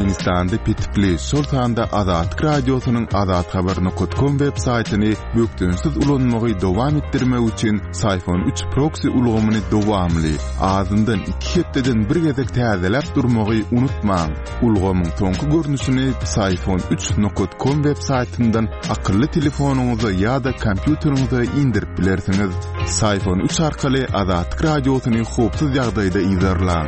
Türkmenistanda pitipli şol sanda Azatlyk radiosynyň azathabar.com web saytyny bökdönsiz ulanmagy dowam etdirmek üçin Sayfon 3 proxy ulgamyny dowamly azyndan 2 hepdeden bir gezek täzelep durmagy unutmaň. Ulgamyň soňky görnüşini sayfon3.com web saytyndan akylly telefonuňyza ýa-da kompýuteriňize indirip bilersiňiz. Sayfon 3 arkaly Azatlyk radiosyny howpsuz ýagdaýda izlerläň.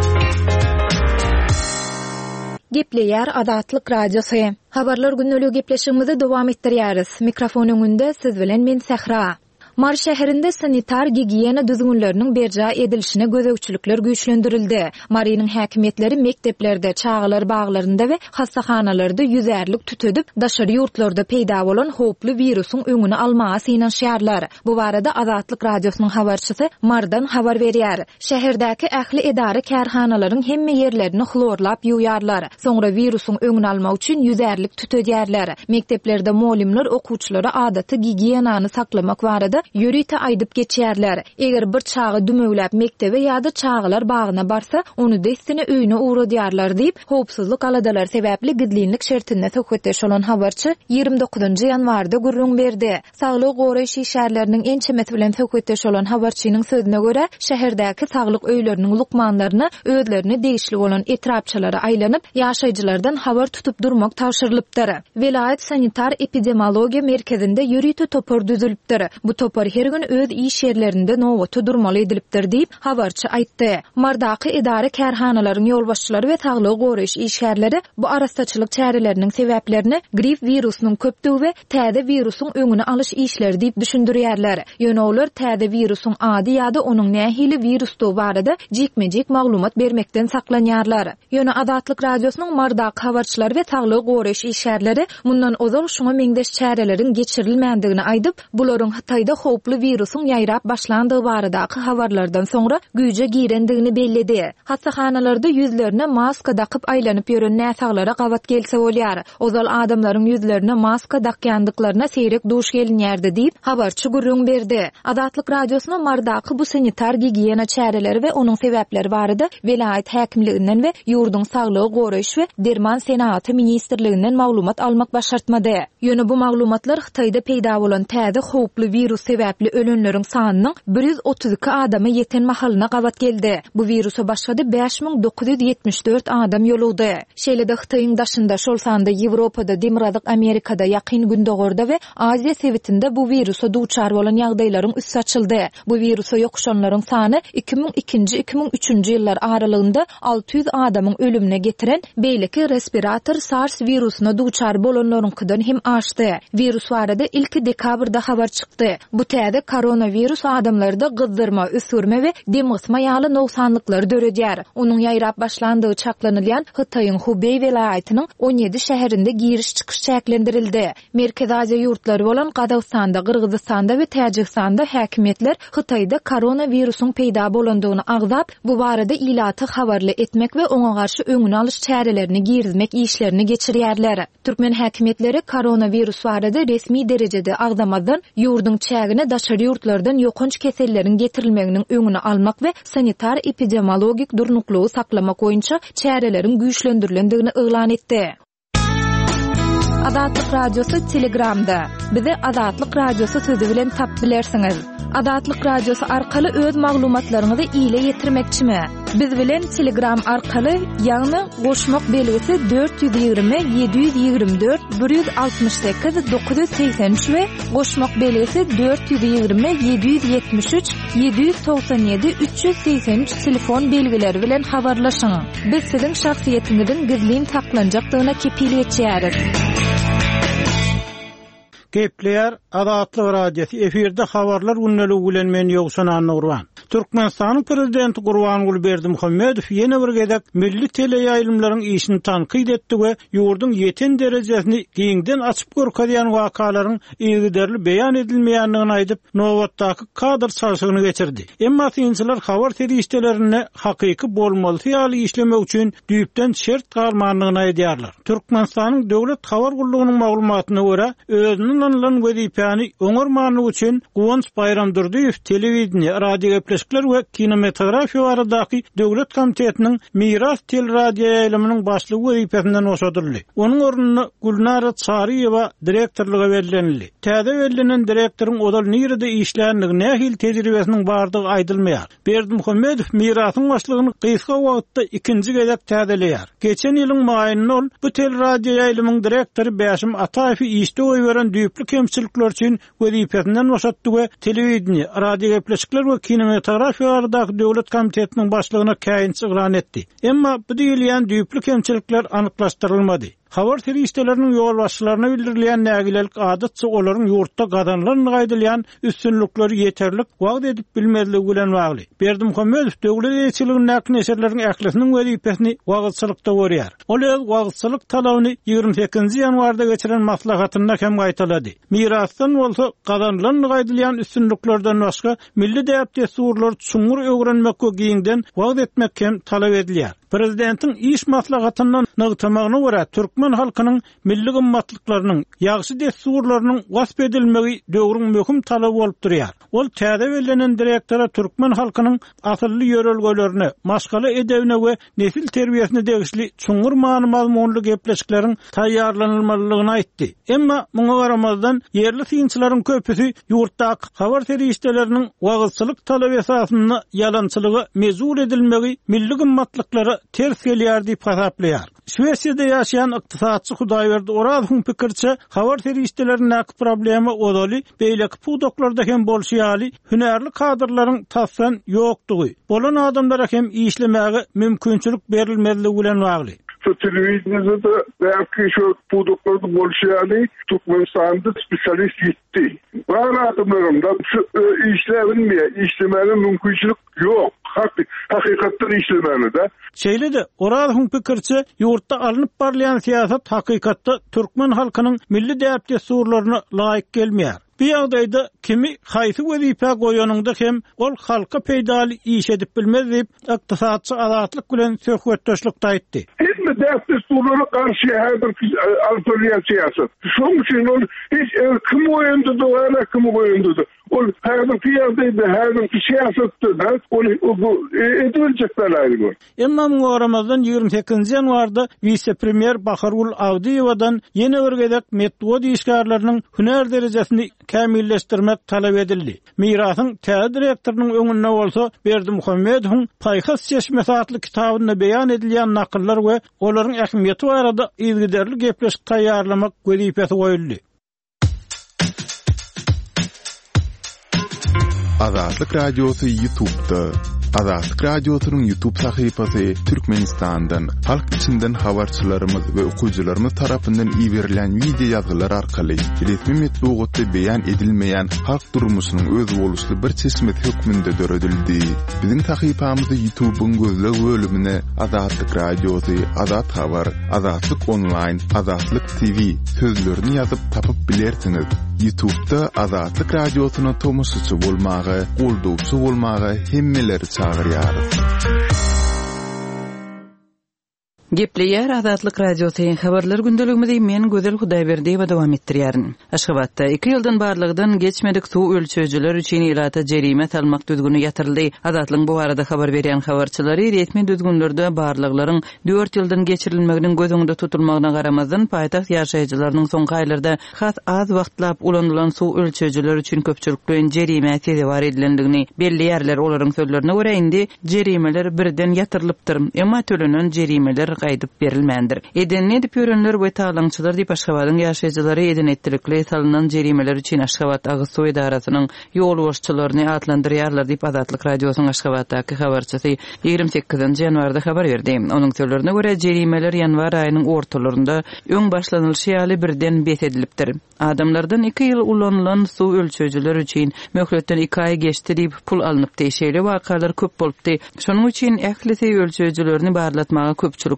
Gepleýär Azatlyk radiosu. Habarlar günnälik gepleşigimizi dowam etdirýäris. Mikrofon öňünde siz bilen men Sahra. Mar şäherinde sanitar gigiyena düzgünlerinin berja edilişine gözegçilikler güýçlendirildi. Marynyň häkimetleri mekteplerde, çağalar baglarında we hastahanalarda ýüzärlik tütödüp, daşary ýurtlarda peýda bolan howply virusyň öňüni almaga synanşýarlar. Bu barada Azatlyk radiosynyň habarçysy Mardan habar berýär. Şäherdäki ähli edara kärhanalaryň hemme ýerlerini hlorlap ýuýarlar. Soňra virusyň öňüni almak üçin ýüzärlik tütödýärler. Mekteplerde molimler okuwçylara adaty gigiyenany saklamak barada ýörüte aýdyp geçýärler. Eger bir çağı dümöglep mektebe ýa-da çağılar bagyna barsa, onu destine öýüne uğradýarlar diýip, howpsuzlyk aladalar sebäpli gidlinlik şertinde söhbetdeş bolan habarçy 29-njy ýanwarda gurrun berdi. Saglyk goraýşy şäherleriniň ençemeti bilen söhbetdeş bolan habarçynyň sözüne görä, şäherdäki saglyk öýleriniň lukmanlaryna özlerini degişli bolan etrapçylara aýlanyp, ýaşaýjylardan habar tutup durmak tawşyrylypdyr. Vilayet sanitar epidemiologiýa merkezinde ýörüte topar düzülipdir. Bu topar her gün öz iş yerlerinde nowaty durmaly edilipdir diýip habarçy aýtdy. Mardaky edara kärhanalaryň ýolbaşçylary we saglyk goraýş işgärleri bu arastaçylyk çäreleriniň sebäplerini grip virusynyň köpdügi we täze virusyň öňüni alyş işleri diýip düşündirýärler. Ýöne olar täze virusyň ady ýa-da onuň nähili virusdow barada jekmejek maglumat bermekden saklanýarlar. Ýöne Azatlyk radiosynyň mardaky habarçylary we saglyk goraýş işgärleri mundan ozal şuňa meňdeş çäreleriň geçirilmändigini aýdyp, bularyň Hitaýda howply virusyň ýaýrap başlandygy baradaky habarlardan soňra güýje girendigini bellidi. Hastahanalarda ýüzlerine maska dakyp aýlanyp ýören näsaglara gawat gelse bolýar. Ozal adamlaryň ýüzlerine maska dakýandyklaryna seyrek duş gelinýärdi diýip habarçy gurrun berdi. Azatlyk radiosyna mardaky bu sanitar gigiyena çäreleri we onuň sebäpleri barada vilayet häkimliginden we ýurduň saglygy goraýş we derman senaty ministrliginden maglumat almak başartmady. Ýöne bu maglumatlar Hitaýda peýda bolan täze howply virus sebäpli ölenleriň sanynyň 132 adama ýeten mahalyna gawat geldi. Bu virusa başgada 5974 adam ýoludy. Şeýlede Hitaýyň daşynda şol sanda Ýewropada, Demiradyk Amerikada, ýakyn gündogorda we Aziýa sewitinde bu virusa duçar bolan ýagdaýlaryň üstü açyldy. Bu virusa ýokuşanlaryň sany 2002-2003 ýyllar aralygynda 600 adamyň ölümine getiren beýleki respirator SARS virusyna duçar bolanlaryňkydan hem aşdy. Virus barada ilki dekabrda habar çykdy. Bu täze koronavirus adamlarda gyzdyrma, üsürme we demysma ýaly nowsanlyklar döredýär. Onuň ýaýrap başlandygy çaklanylýan Hitaýyň Hubei welaýatynyň 17 şäherinde giriş-çykyş çäklendirildi. Merkez Aziýa ýurtlary bolan Gazagstanda, Kyrgyzstanda we Täjikstanda häkimetler Hitaýda koronavirusyň peýda bolandygyny agzap, bu barada ilaty habarly etmek we oňa garşy öňüni alyş çärelerini girizmek işlerini geçirýärler. Türkmen häkimetleri koronavirus barada resmi derejede agzamadan ýurdun çägine daşary ýurtlardan ýokunç keselleriň getirilmeginiň öňüni almak we sanitar epidemiologik durnuklugy saklamak boýunça çärelerin güýçlendirilendigini elan etdi. Azatlyk radiosu Telegramda. Bizi Azatlyk radiosu sözi bilen tap bilersiňiz. Azatlyk radiosu arkaly öz maglumatlaryňyzy ile ýetirmekçimi? Biz bilen Telegram arkaly ýagny goşmak belgisi 420 724 168 983 we goşmak belgisi 420 773 797 383 telefon belgileri bilen habarlaşyň. Biz siziň şahsiýetiňizin gizlin saklanjakdygyna kepil etýäris. Gepleýär Azatlyk radiosu efirde habarlar günnälik bilen men ýogşan Nurwan. Türkmenistanyň prezidenti Gurbanguly Berdimuhammedow ýene bir gezek milli teleýaýlymlaryň işini tanqid etdi we ýurdun ýeten derejesini giňden açyp görkezýän wakalaryň ýygyderli beýan edilmeýändigini aýdyp, nowatdaky kadr çarşygyny geçirdi. Emma synçylar habar terişdelerini hakyky bolmaly ýaly işlemek üçin düýpden şert galmanlygyny aýdýarlar. Türkmenistanyň döwlet habar gurulugynyň maglumatyna görä, özünün alynan wezipäni oňarmanlyk üçin Guwans Bayram Durdiýew telewiziýa radio Gepleşikler we Kinematografiýa baradaky Döwlet Komitetiniň Miras teleradio ýaýlymynyň başlygy wezipesinden oşadyldy. Onuň ornuny Gulnara Çaryýewa direktorlyga berildi. Täze belinen direktoryň odal nirede işlänligi nähil tejribesiniň bardygy aýdylmaýar. Berdimuhammedow Mirasyň başlygyny gysga wagtda ikinji gezek täzeleýär. Geçen ýylyň maýynyny ol bu teleradio ýaýlymynyň direktory Bäşim Ataýew işde oýberen düýpli kemçilikler üçin wezipesinden oşatdy we telewiziýa, radio gepleşikler we kinematografiýa baradaky Döwlet Komitetiniň başlygyna käýin çygran etdi. Emma bu diýilýän düýpli kemçilikler anyklaşdyrylmady. Habar teristlerinin yol başçılarına bildirilýän nägilelik adatça olaryň ýurtda gazanlaryny gaýdylýan üstünlükleri ýeterlik wagt edip bilmezligi bilen bagly. Berdimuhammedow döwlet ýetirliginiň näkine eserleriň ählisiniň wezipesini wagtçylykda görýär. Ol öz wagtçylyk talabyny 28 ýanwarda geçiren maslahatynda hem gaýtalady. Mirasdan bolsa gazanlaryny gaýdylýan üstünlüklerden başga milli däp desurlar çuňur öwrenmekde giňden wagt etmek hem talap edilýär. Prezidentiň iş maslahatyndan nygtamagyna görä Türkmen halkynyň milli gymmatlyklarynyň, ýagşy desurlarynyň gasp edilmegi döwrüň möhüm talaby bolup durýar. Ol täze belenen direktora Türkmen halkynyň asylly ýörelgelerini, maşgala edebine we nesil terbiýesine degişli çuňur many-mazmunly gepleşikleriň taýýarlanylmalygyny aýtdy. Emma muňa garamazdan yerli synçylaryň köpüsi ýurtdaky habar teristleriniň wagtçylyk talaby esasyna ýalançylygy mezur edilmegi milli gymmatlyklary ters gelýär diýip hasaplaýar. Şwesiýada ýaşaýan ykdysadçy Hudaýberdi Orazowyň pikirçe, habar teristleriniň problemi odaly beýleki pudoklarda hem bolşýaly hünärli kadrlaryň tassan ýokdugy. Bolan adamlara hem işlemäge mümkinçilik berilmezligi bilen bagly. Televizyonda belki şu pudoklarda bolşýaly Türkmenistanda spesialist gitti. Bazı adamlarımda işlemäge mümkinçilik ýok. Hakykatdan işlemeli de. Şeýle de Orazowyň pikirçe, ýurtda alınıp barlayan siýasat hakykatda Türkmen halkynyň milli däp desurlaryna laýyk gelmeýär. Bu ýagdaýda kimi haýsy wezipe goýanyňda hem ol halka peýdaly iş edip bilmez diýip ykdysadçy azatlyk bilen söhbetdeşlikde aýtdy. Hemme däp desurlaryna garşy her bir altyapy siýasat. Şoň üçin ol hiç kim oýandy da, kim oýandy da. Ol her bir ýerde her bir siýasatda da ol edilecek beläýdi. Emma muňa Ramazan 28 ýanwarda vice-premier Baharul Awdiýewadan ýene bir gezek metodi işgärleriniň hüner derejesini kämilleşdirmek talap edildi. Mirasyň täze direktorynyň öňünde bolsa Berdimuhammedowyň Paýhas Çeşmesi adly kitabyna beýan edilýän nakyllar we olaryň ähmiýeti barada izgiderli gepleşik taýýarlamak wezipesi goýuldy. Azatlyk Radiosu YouTube'da. Azatlyk Radiosynyň YouTube sahypasy Türkmenistandan, halk içinden habarçylarymyz we okuwçylarymyz tarapyndan iýerilen video ýazgylar arkaly resmi metbuatda beýan edilmeýän halk durmuşynyň öz boluşly bir çeşmet hökmünde döredildi. Biziň sahypamyzda YouTube'un gözleg bölümine Azatlyk Radiosy, Azat Habar, Azatlyk Online, Azatlyk TV sözlerini ýazyp tapyp bilersiňiz. YouTube'da Azatlyk Radiosyna tomoşaçy bolmagy, goldowçy bolmagy hemmeleri çagyrýar. Gepleýär Azatlyk Radiosyň habarlar gündeliginde men Gözel Hudaýberdiýewa dowam etdirýärin. Aşgabatda 2 ýyldan barlygydan geçmedik suw ölçüjüler üçin ilata jerime salmak düzgünü ýatyryldy. Azatlyň bu arada habar berýän habarçylary resmi düzgünlerde barlyklaryň 4 ýyldan geçirilmeginiň gözüňde tutulmagyna garamazdan paýtaxt ýaşaýjylarynyň soňky aýlarda has az wagtlap ulanylan suw ölçüjüler üçin köpçülikden jerime tezewar edilendigini belli ýerler olaryň sözlerine görä indi jerimeler birden ýatyrylypdyr. Emma төлenen jerimeler gaýdyp berilmändir. Edenni edip ýörenler we taýlançylar diýip Aşgabatyň ýaşaýjylary eden etdirikli salynan jerimeler üçin Aşgabat Agy Suw Edarasynyň ýol başçylaryny atlandyrýarlar diýip Azatlyk Radiosynyň Aşgabatdaky habarçysy 28 ýanwarda habar berdi. Onuň sözlerine görä jerimeler ýanwar aýynyň ortalarynda öň başlanylşy ýaly birden bet edilipdir. Adamlardan 2 ýyl ulanylan suw ölçüjüler üçin möhletden 2 aý geçdi diýip pul alınıp diýşeýle wakalar köp bolupdy. Şonuň üçin ählisi ölçüjülerini barlatmaga köpçülik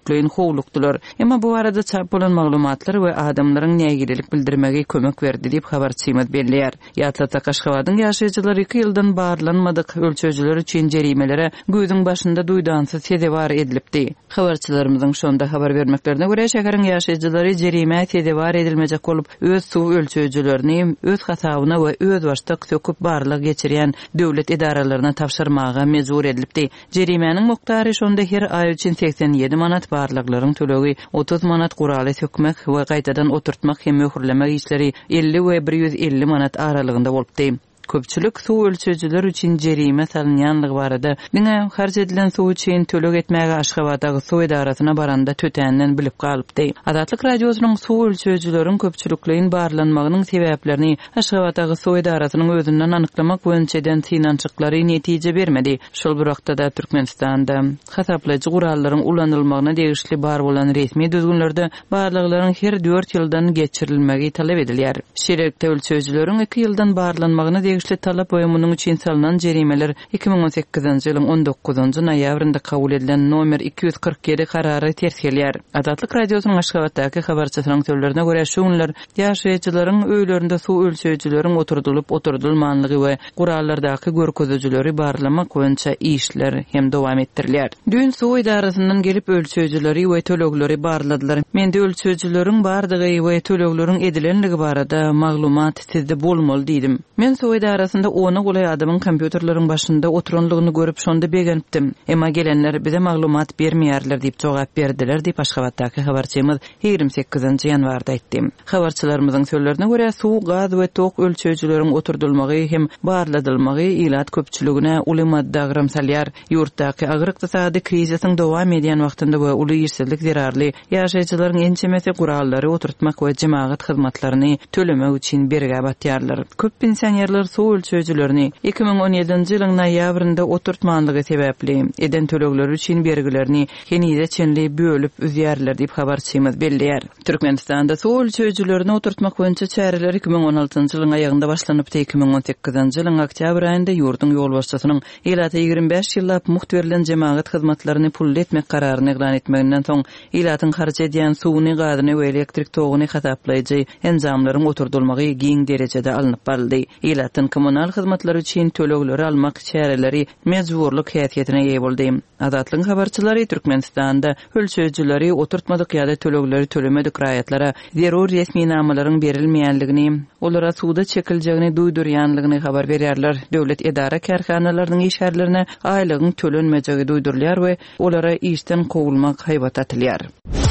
köpçülüklerin howlukdylar. Emma bu arada çap bolan maglumatlar we adamlaryň nägililik bildirmegi kömek berdi diýip habarçymyz belliýär. Ýatlata Kaşgabatyň ýaşaýjylary 2 ýyldan barlanmadyk ölçüjüler üçin jerimelere göýdüň başynda duýdansy sedebar edilipdi. Habarçylarymyzyň şonda habar bermeklerine görä şäheriň ýaşaýjylary jerime sedebar edilmejek bolup öz suw ölçüjülerini öz hasabyna we öz başda söküp barlyk geçirýän döwlet idaralaryna tapşyrmaga mejbur edilipdi. Jerimeniň mukdary şonda her ay üçin 87 manat, barlyklaryň tölegi 30 manat, guraly sökmek we gaýtadan oturtmak hem möhürlemek işleri 50 we 150 manat aralygynda bolupdy. Köpçülük suw ölçüjüler üçin jerime salynýanlygy barada diňe harç edilen suw üçin tölek etmäge Aşgabatdagy suw idarasyna baranda tötänden bilip galypdy. Adatlyk radiosynyň suw ölçüjüleriň köpçülüklerin barlanmagynyň sebäplerini Aşgabatdagy suw idarasynyň özünden anyklamak boýunçadan synançyklary netije bermedi. Şol bir wagtda Türkmenistanda hasaplayjy gurallaryň ulanylmagyna degişli bar bolan resmi düzgünlerde barlyklaryň her 4 ýyldan geçirilmegi talap edilýär. Şerekde ölçüjüleriň 2 ýyldan barlanmagyna degişli talap boýumunyň üçin salynan jerimeler 2018-nji ýylyň 19-njy noýabrynda kabul edilen nomer 247 karary ters gelýär. Adatlyk radiosynyň Aşgabatdaky habarçysynyň sözlerine görä şu günler ýaşaýjylaryň öýlerinde suw ölçüjüleriň oturdulmanlygy we gurallardaky görkezüjüleri barlamak boýunça işler hem dowam etdirilýär. Dün suw idarasyndan gelip ölçüjüleri we tölegleri barladylar. Mende ölçüjüleriň bardygy we tölegleriň edilenligi barada maglumat sizde bolmaly diýdim. Men suw idarasynda onu golay adamyň kompýuterleriň başynda oturanlygyny görüp şonda begenipdim. Emma gelenler bize maglumat bermeýärler diýip jogap berdiler diýip Aşgabatdaky habarçymyz 28-nji ýanwarda aýtdy. Habarçylarymyzyň sözlerine görä suw, gaz we tok ölçüjüleriň oturdulmagy hem barladylmagy ilat köpçüligine uly madda agram salýar. Ýurtdaky agyr ykdysady krizisiň dowam edýän wagtynda we uly ýersellik zerarly ýaşaýjylaryň ençemesi gurallary oturtmak we jemaat hyzmatlaryny tölemek üçin berge batýarlar. Köp pensionerler suw ölçüjülerini 2017-nji ýylyň noýabrynda oturtmanlygy sebäpli eden tölegleri üçin bergilerini henide çenli bölüp üzýärler diýip habarçymyz belliýär. Türkmenistanda suw ölçüjülerini oturtmak boýunça çäreler 2016-njy ýylyň aýagynda başlanypdy. 2018-nji ýylyň oktýabr aýynda ýurdun ýolbaşçysynyň elata 25 ýyllap muhterilen jemaat hyzmatlaryny pul etmek kararyny eglan etmeginden soň elatyň harç edýän suwuny, gazyny we elektrik toguny hasaplayjy enjamlaryň oturdulmagy giň derejede alınıp baryldy. Elatyn kommunal hyzmatlary üçin tölegleri almak çäreleri mejburlyk häsiýetine ýa boldy. Adatlyň habarçylary Türkmenistanda ölçüjüleri oturtmadyk ýa-da tölegleri tölemedik raýatlara zerur resmi namalaryň berilmeýänligini, olara suwda çekiljegini duýdurýanlygyny habar berýärler. Döwlet idara karhanalarynyň işgärlerine aýlygyň tölenmejegi duýdurulýar we olara işden kowulmak haýbat atylýar.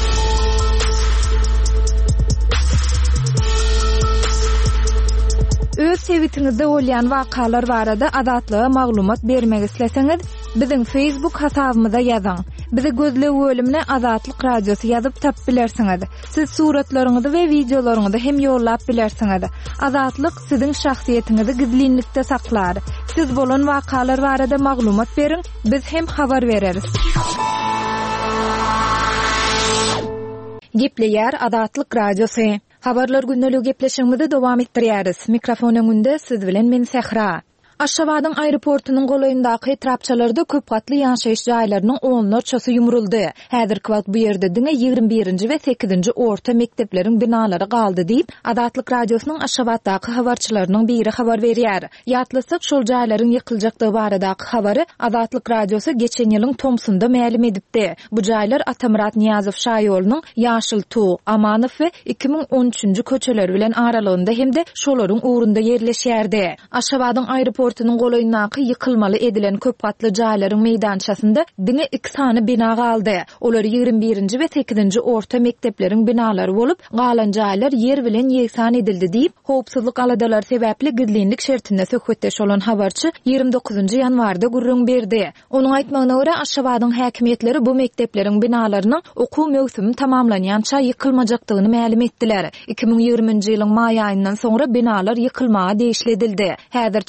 Öz sevitiňizde bolýan wakalar barada adatlyga maglumat bermek isleseňiz, biziň Facebook hasabymyza ýazyň. Bizi gözle bölümine Azatlyk Radiosu ýazyp tap bilersiňiz. Siz suratlaryňyzy we videolaryňyzy hem ýollap bilersiňiz. Azatlyk siziň şahsiýetiniňizi gizlinlikde saklar. Siz bolan wakalar barada maglumat beriň, biz hem habar bereriz. Gepleýär Azatlyk Radiosu. Habarlar gündälik gepleşigimizi dowam etdirýäris. Mikrofon öňünde siz bilen men Sehra. Aşgabatyň aeroportunyň golaýyndaky etrapçalarda köp gatly ýaşaýyş jaýlarynyň onlarçasy ýumruldy. Häzirki wagt bu ýerde diňe 21-nji we 8-nji orta mektepleriň binalary galdy diýip Adatlyk Radiosynyň Aşgabatdaky habarçylarynyň biri habar berýär. Ýatlasak şol jaýlaryň ýykyljakdygy baradaky habary Adatlyk Radiosu geçen ýylyň Tomsunda ma'lum edipdi. Bu jaýlar Atamurat Niýazow şaýolunyň Ýaşyl Tuğ, Amanow we 2013-nji köçeleri bilen aralygynda hemde şolaryň ugrunda ýerleşýärdi. Aşgabatyň aeroportunyň golaýyndaky ýykylmaly edilen köp gatly jaýlaryň meýdançasynda diňe 2 sany bina galdy. Olar 21-nji we 8-nji orta mektepleriň binalary bolup, galan jaýlar ýer bilen ýeksan edildi diýip, howpsuzlyk aladalar sebäpli gizlinlik şertinde söhbetdeş bolan habarçy 29-njy ýanwarda gurrun berdi. Onuň aýtmagyna görä Aşgabatyň häkimetleri bu mektepleriň binalarynyň okuw mewsumi tamamlanýança ýykylmajakdygyny ma'lum etdiler. 2020-nji ýylyň maý aýyndan soňra binalar ýykylmaga deýişledildi. Häzir çağlar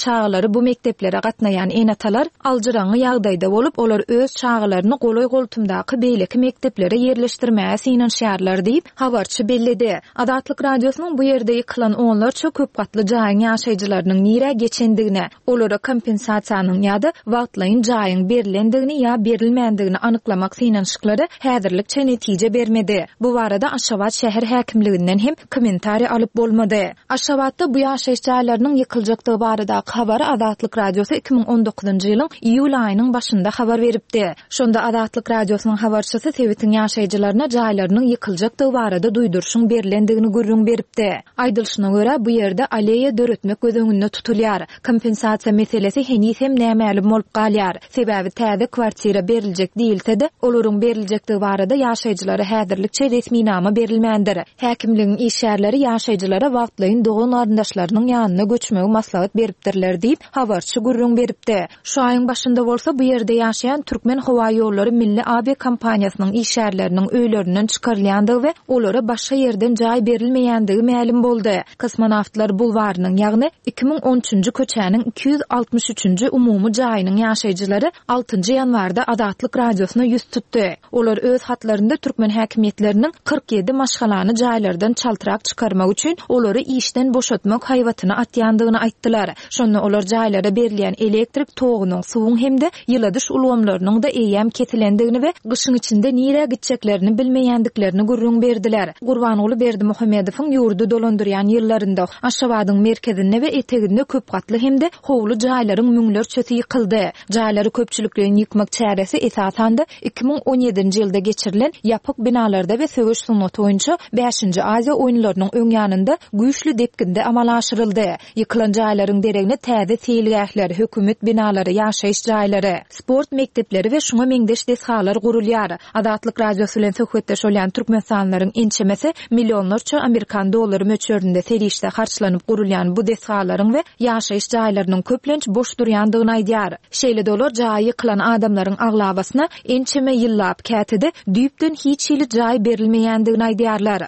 ýaşaýjylary bu mekteplere gatnaýan enatalar aljyraňy ýagdaýda bolup, olar öz çağlaryny goly goltumdaky beýleki mekteplere ýerleşdirmäge synanşýarlar diýip habarçy bellidi. Adatlyk radiosynyň bu ýerde ýykylan onlarça köp gatly jaýyň ýaşaýjylarynyň nire geçendigine, olara kompensasiýanyň ýa-da wagtlaýyn jaýyň berilendigini ýa berilmändigini anyklamak synanşyklary häzirlikçe netije bermedi. Bu barada Aşgabat şäher häkimliginden hem kommentari alyp bolmady. Aşgabatda bu ýaşaýyş jaýlarynyň ýykyljakdygy baradaky habary Adatlyk radiosy 2019-njy ýylyň iýul aýynyň başynda habar beripdi. Şonda Adatlyk radiosynyň habarçysy Sewitin ýaşaýjylaryna jaýlarynyň ýykyljakdygy barada duýdurşyň berilendigini gürrüň beripdi. Aýdylşyna görä bu ýerde aleýa döretmek gözüňünde tutulýar. Kompensasiýa meselesi henüz hem nämäli bolup galýar. Sebäbi täze kwartira beriljek diýilse-de, olaryň beriljekdigi barada ýaşaýjylara häzirlikçe resmi nama berilmändir. Häkimligiň işgärleri ýaşaýjylara wagtlaýyn dogan aryndaşlarynyň ýanyna göçmegi maslahat beripdirler diýip habarçy gürrüň beripdi. Şu aýyň başynda bolsa bu ýerde ýaşaýan Türkmen Hawa ýollary Milli Avia kompaniýasynyň işgärleriniň öýlerinden çykarylýandygy we olara başga ýerden jaý berilmeýändigi ma'lum boldy. Kosmonawtlar bulwarynyň, ýagny 2013-nji köçäniň 263-nji umumy jaýynyň ýaşaýjylary 6-njy ýanwarda Adatlyk radiosyna ýüz tutdy. Olar öz hatlarynda türkmen häkimetleriniň 47 maşgalany jaýlardan çaltyrak çykarmak üçin olary işden boşatmak haýwatyna atýandygyny aýtdylar. Şonda olar jaýlara berilýän elektrik togunyň, suwuň hemde ýyladyş ulgamlarynyň da eýem ketilendigini we gyşyň içinde nire gitjeklerini bilmeýändiklerini gürrüň berdiler. Gurbanyňly Berdimuhammedowyň ýurdu dolandyrýan ýyllarynda Aşgabatyň merkezinde we eteginde köp gatly hemde howly jaýlaryň müňlerçesi ýykyldy. Jaýlary köpçüliklerini ýykmak çäresi esasen 2017-nji ýylda geçirilen ýapyk binalarda we söwüş sunnaty boýunça 5-nji Aziýa oýunlarynyň öňýanynda güýçli depkinde amal aşyryldy. Ýykylan jaýlaryň deregine täze teýilgähler, hökümet binalary, ýaşaýyş jaýlary, sport mekdepleri we şuňa meňdeş deshalar gurulýar. Adatlyk radiosu bilen söhbetdeş bolan türkmensanlaryň ençemesi millionlarça Amerikan dollary möçberinde serişde harçlanyp gurulýan bu deshalaryň we ýaşaýyş jaýlarynyň köplenç boş durýandygyny aýdýar. Şeýle dolar jaý ýykylan adamlaryň aglabasyna ençeme ýyllap kätede düýpden hiç ýyly jaý berilmeýändigini aýdýarlar.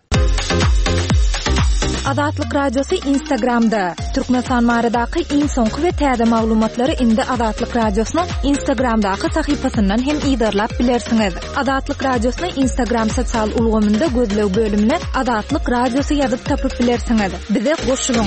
Adatlyk radiosu Instagramda. Türkmenistan maradaky iň soňky we täze maglumatlary indi Adatlyk radiosynyň Instagramdaky sahypasyndan hem ýydarlap bilersiňiz. Adatlyk radiosyny Instagram sosial ulgamynda gözlew bölümine Adatlyk radiosu ýazyp tapyp bilersiňiz. Bize goşulyň.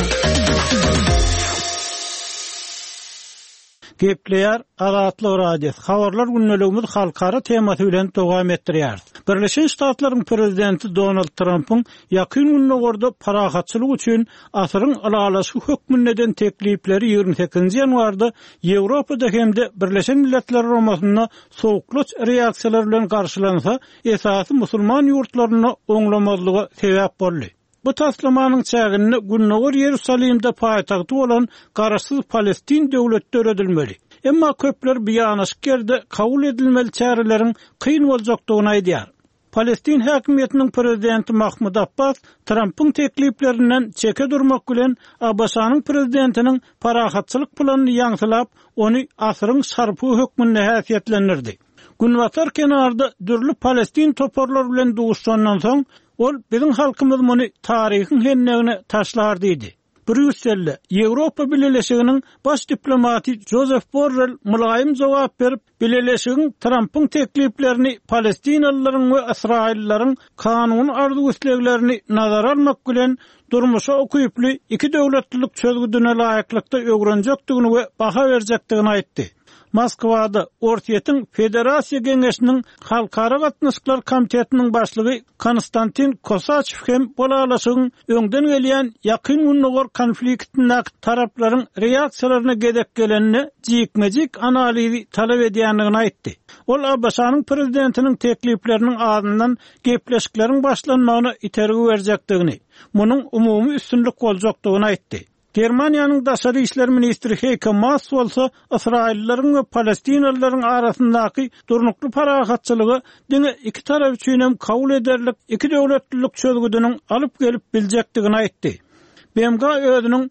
Gepleýär Adatlyk radiosu. Habarlar günneligimiz halkara temasy bilen dowam etdirýär. Birleşen Ştatlaryň prezidenti Donald Trump'yň ýakyn günlerde parahatçylyk üçin asyryň alalaşy hökmünden teklipleri 28-nji ýanwarda Ýewropada hemde Birleşen Milletler Romasyna sowuklaç reaksiýalar bilen garşylansa, esasy musulman ýurtlaryna oňlamazlyga sebäp boldy. Bu taslamanyň çägini Günnogur Ýerusalimde paýtagty bolan garaşsyz Palestin döwleti öredilmeli. Emma köpler bu ýanaşykerde kabul edilmeli çäreleriň kyn boljakdygyny aýdýar. Palestin häkimetiniň prezidenti Mahmud Abbas Trump'yň tekliplerinden çeke durmak bilen Abbasanyň prezidentiniň parahatçylyk planyny ýaňsylap, ony asyryň şarpy hökmüne häsiýetlendirdi. Günwatar kenarda dürli Palestin toporlar bilen duşandan soň ol bizim halkymyz muny taryhyň hennegine taşlar diýdi. Brüsselde Ýewropa Birleşiginiň baş diplomaty Joseph Borrell mulaýym jogap berip, Birleşigiň Trump'yň tekliplerini Palestinalylaryň we Israillilaryň kanun arzuwysleglerini nazara almak bilen durmuşa okuyuply iki döwletlilik çözgüdüne laýyklykda öwrenjekdigini we baha berjekdigini aýtdy. Moskwada Ortiýetiň Federasiýa Geňeşiniň Halkara Gatnaşyklar Komitetiniň başlygy Konstantin Kosachev hem bolalaşygyň öňden gelýän ýakyn günlüger konfliktine taraplaryň reaksiýalaryna gedek gelenini jikmejik analizi talap edýändigini aýtdy. Ol Abbasanyň prezidentiniň teklipleriniň adyndan gepleşikleriň başlanmagyna itergi berjekdigini, munyň umumy üstünlik boljakdygyny aýtdy. Germaniýanyň daşary işler ministri Heiko Maas bolsa Israillilaryň we Palestinalylaryň arasyndaky durnukly parahatçylygy diňe iki tarap üçin hem kabul ederlik iki döwletlilik çözgüdüniň alyp gelip biljekdigini aýtdy. BMG özüniň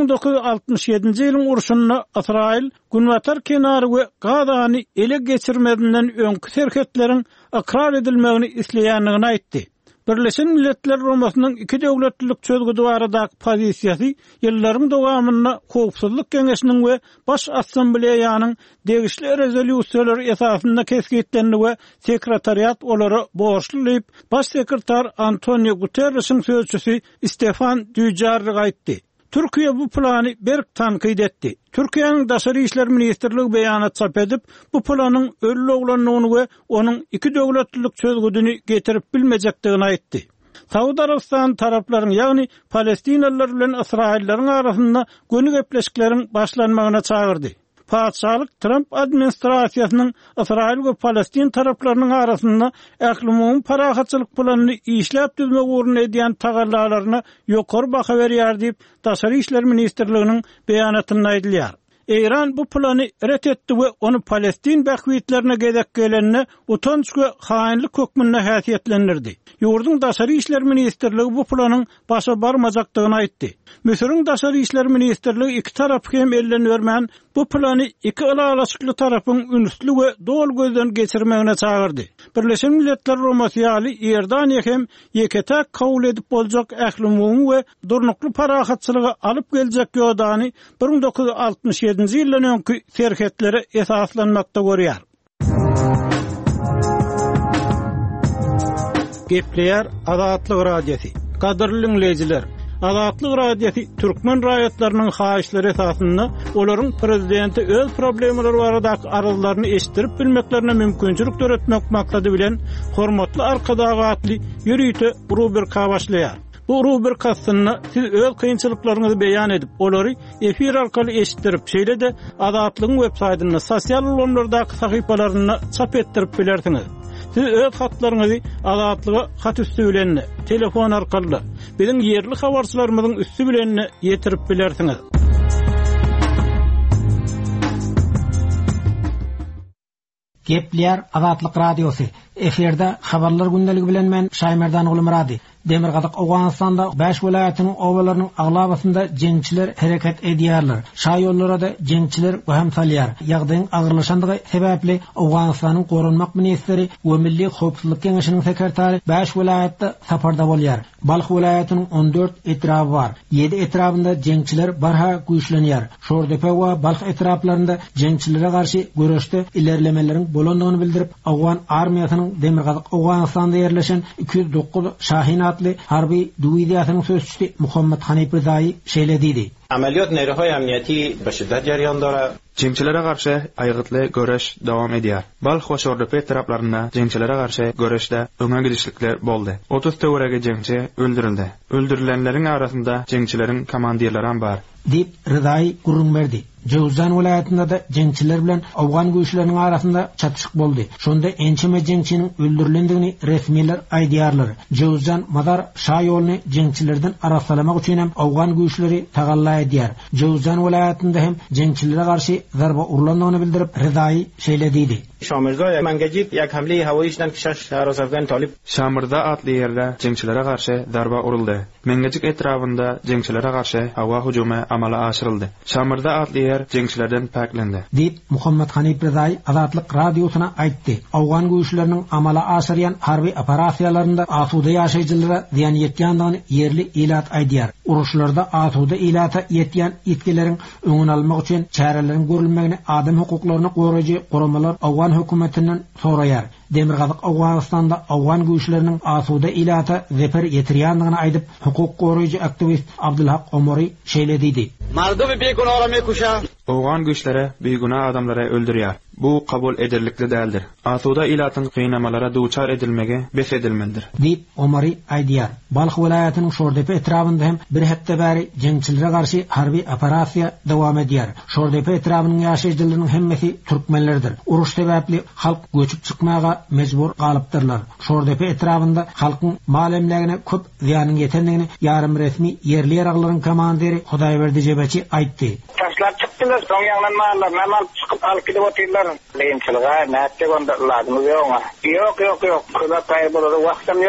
1967-nji ýylyň urşunyna Israil Günwatar kenary we Gazany ele geçirmedinden öňkü serketleriň akrar edilmegini isleýändigini aýtdy. Birleşen Milletler Romasynyň iki döwletlilik çözgüdi baradaky pozisiýasy ýyllaryň dowamynda Howpsuzlyk Keňeşiniň we Baş Assambleýanyň degişli rezolýusiýalary esasynda kesgitlendi we sekretariat olary borçlulyp baş sekretar Antonio Guterres'in sözçüsü Stefan Dujarric aýtdy. Türkiýe bu plany berk tanqid etdi. Türkiýanyň Daşary işler ministrligi beýanat çap edip, bu planyň öllü oglanlygyny we onuň iki döwletlilik çözgüdini getirip bilmejekdigini aýtdy. Saudi Arabistan taraplaryň, ýagny Palestinalılar bilen Israilleriň arasynda göni gepleşikleriň başlanmagyna çağırdy. Paçalyk Trump administrasiýasynyň Israil we Palestin taraplarynyň arasynda ählimuň parahatçylyk planyny işläp düzmek ugruna edýän tagallalaryna ýokary baha berýär diýip Daşary işler ministrliginiň beýanatynda aýdylýar. İran bu plany ret etdi we onu Palestin bähwitlerine gezek gelenine utanç we haýynlyk hökmüne häsiýetlendirdi. Ýurdun Daşary işler ministrligi bu planyň başa barmajakdygyny aýtdy. Misiriň Daşary işler ministrligi iki tarap hem elden bermän bu plany iki alaçykly tarapyň ünstlü we dol gözden geçirmegine çağırdy. Birleşen Milletler Romasyýaly Erdaniýa hem ýeketäk kabul edip boljak ählimuň we durnukly parahatçylygy alyp geljek ýodany 1967-nji ýyldan öňki serhetleri esaslanmakda görýär. Gepleýär Azatlyk Radiosi. Gadyrly dinleýijiler, Azatlyk Radiosi türkmen raýatlarynyň haýyşlary esasynda olaryň prezidenti öz problemleri baradaky arzularyny eşitdirip bilmeklerine mümkinçilik töretmek maksady bilen hormatly arkadagy atly ýürüýte rubrika başlaýar. Bu rubrikasynda siz öz kynçylyklaryňyzy beýan edip, olary efir arkaly eşitdirip, şeýle-de Azatlygyň web saýtyna, sosial ulanlardaky sahypalaryna çap etdirip bilersiňiz. Siz öz hatlaryňyzy Azatlyga hat üstü bilen, telefon arkaly, biziň ýerli habarçylarymyzyň üstü bilen ýetirip bilersiňiz. Gepleýär Azatlyk Radiosi. Eferde habarlar gündəligi bilen men Şaýmerdan Ulumrady. Demirgazyk Awganistanda 5 welaýatynyň owalarynyň aglabasyna jeňçiler hereket edýärler. Şa ýollara da jeňçiler göhem salýar. Ýagdaýyň agyrlaşandygy sebäpli Awganistanyň gorunmak ministri we Milli Howpsuzlyk Keňeşiniň sekretary 5 welaýatda saparda bolýar. Balx welaýatynyň 14 etraby bar. 7 etrabynda jeňçiler barha güýçlenýär. Şordepe we Balx etraplarynda jeňçilere garşy görüşde ilerlemeleriň bolandygyny bildirip, Awgan armiýasynyň Demirgazyk Awganistanda ýerleşen 209 Şahin adlı harbi diviziýasynyň sözçüsü Muhammed Hanip Rızaý şeýledidi. Ameliyat nerohay emniyeti be şiddet jaryan dara. Jeňçilere garşy aýgytly göreş dowam edýär. Balx we Şordepe taraplarynda jeňçilere garşy göreşde öňe gidişlikler boldy. 30 töwerege jeňçi öldürildi. Öldürilenleriň arasynda jeňçileriň komandirleri bar. Dip Rızaý gurrun berdi. Jowzan welaýatynda da jeňçiler bilen Awgan güýçleriniň arasynda çatışyk boldy. Şonda ençime jeňçiniň öldürilendigini resmiler aýdýarlar. Jowzan Madar şa ýoluny jeňçilerden arasalamak üçin hem Awgan güýçleri tagalla edýär. Jowzan welaýatynda hem jeňçilere garşy zarba urulandygyny bildirip Rızaý şeýledidi. Şamirda mengejip ýak hamle hawaýyşdan kişaş Arasafgan talip. Şamirda atly ýerde jeňçilere garşy zarba uruldy. Mengejik etrafynda jeňçilere garşy hawa hujumy amala aşyryldy. Şamirda atly ýer jeňçilerden paklendi. Dip Muhammed Hanip Rızaý Azatlyk Radiosyna aýtdy. Awgan güýçleriniň amala aşyrýan harby operasiýalarynda asuda ýaşaýjylara ziýan ýetýändigini ýerli ilat aýdýar. Uruşlarda asuda ilata ýetýän ýetkileriň öňüni almak üçin çärelerin görülmegini adam hukuklaryny goraýjy guramalar Awgan hökümetinden soraýar. Demirgazyk Awganistanda Awgan güýçleriniň asuda ilata zeper ýetirýändigini aýdyp, hukuk goraýjy aktivist Abdulhaq Omary şeýledidi. Mardumy begunahlarmy kuşa. Awgan güýçleri beýguna adamlary öldürýär. Bu kabul edillikli däldir. Asuda ilatyň kynamalara duçar edilmegi bes edilmelidir. Dip Omary aýdýar. Balx welaýatynyň Şordepe etrabynda hem bir hepde bäri jeňçilere garşy harby operasiýa dowam edýär. Şordepe etrabynyň ýaşaýjylarynyň hemmesi türkmenlerdir. Uruş sebäpli halk göçüp çykmaga mejbur galypdyrlar. Şordepe etrabynda halkyň malemlegine köp ziýanyň ýetendigini ýarym resmi ýerli ýaraglaryň komandiri Hudaýberdi Jebeçi aýtdy. Taşlar çıktılar, son yanlanmalar, normal çıkıp alıp gidip oturdular. Leyimçiliğe, nätte gonda lazımı yok. Yok. Kula kayboladı, vaktim yok.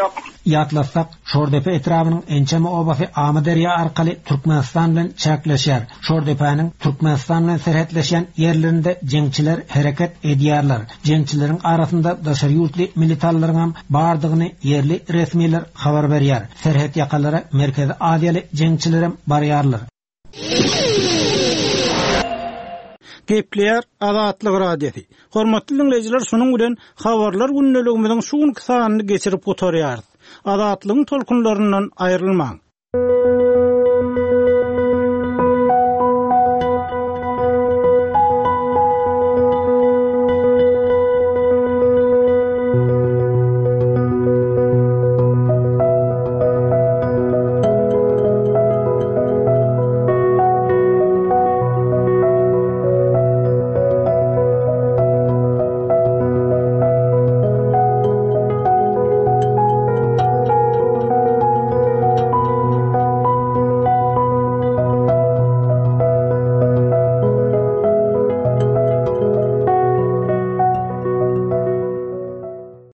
ýatlasak, Şordepe etrabynyň ençeme obasy Ama derya arkaly Türkmenistan bilen çäkleşýär. Şordepäniň Türkmenistan bilen serhetleşen ýerlerinde jeňçiler hereket edýärler. Jeňçileriň arasynda daşary ýurtly militarlaryň bardygyny yerli resmiler habar berýär. Serhet ýakalara Merkezi Aziýaly jeňçilerim barýarlar. Gepleýär Azatlyk radiosi. Hormatly dinleýijiler, şonuň bilen habarlar günneligimiziň şuň kysanyny geçirip oturýarys. Azatlygyň tolkunlaryndan aýrylmaň.